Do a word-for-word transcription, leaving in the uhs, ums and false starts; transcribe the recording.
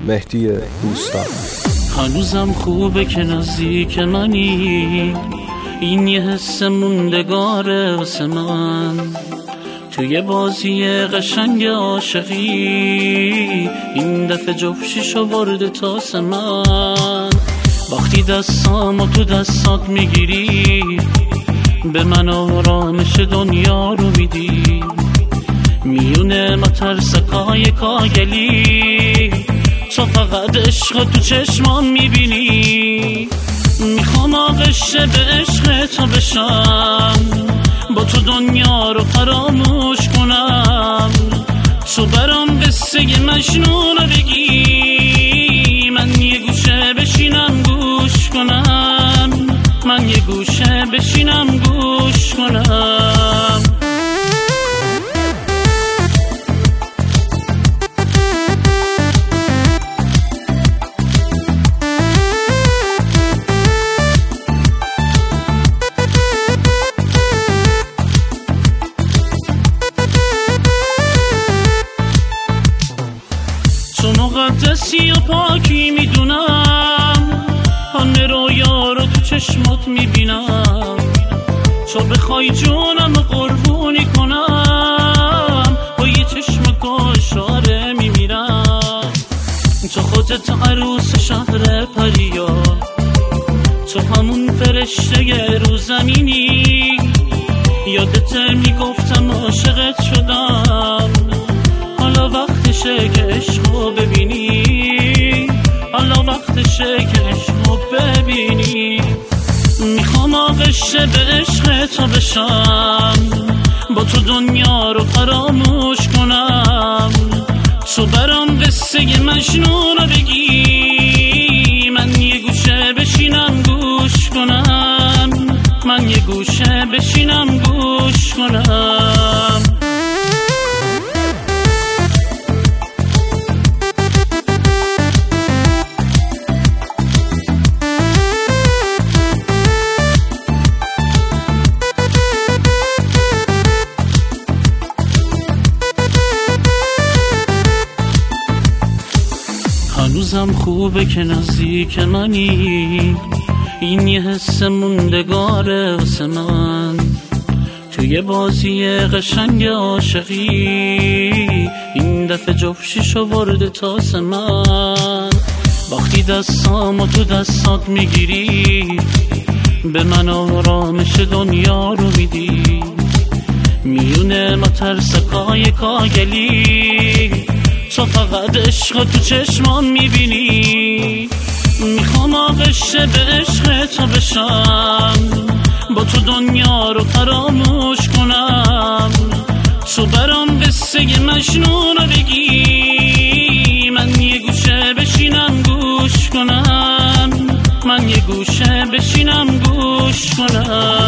مهدی دوستان. هنوزم خوبه که نزدیک منی، این یه حس موندگاره واسه من. توی بازی قشنگ عاشقی این دفعه جفشیشو ورده تاس من. وقتی دستامو تو دستات میگیری به من آرامش دنیا رو میدی. میونه مترسکای کاگلی تو فقط عشق تو چشمان میبینی. میخوام آغش به عشق تو بشم، با تو دنیا رو فراموش کنم. تو برام قصه مجنون رو بگی، من یه گوشه بشینم گوش کنم. من یه گوشه بشینم گوش کنم. تو مقدسی و پاکی میدونم، همه رویا رو تو چشمات میبینم. تو بخوای جونم قربونی کنم، با یه چشم کاشاره میمیرم. تو خودت عروس شهر پریا، تو همون فرشته رو زمینی. یادت میگفتم عاشقت شدم، حالا وقتشه که عشقو ببینی. حالا وقتشه که عشقو ببینی. میخوام آغش به عشق تو بشم، با تو دنیا رو فراموش کنم. تو برام قصه مجنون رو بگی، من یه گوشه بشینم گوش کنم. من یه گوشه بشینم گوش کنم. هنوزم خوبه که نزدیک منی، این یه حس موندگاره واسه من. توی بازی قشنگ عاشقی این دفعه جفشیشو ورده تاس من. وقتی دستامو تو دستات میگیری به من آرامش دنیا رو میدی. میونه مترسکای کاگلی تو فقط عشق تو چشمان میبینی. میخوام آغش به عشق تو بشم، با تو دنیا رو فراموش کنم. تو برام قصه مجنون رو بگی، من یه گوشه بشینم گوش کنم. من یه گوشه بشینم گوش کنم.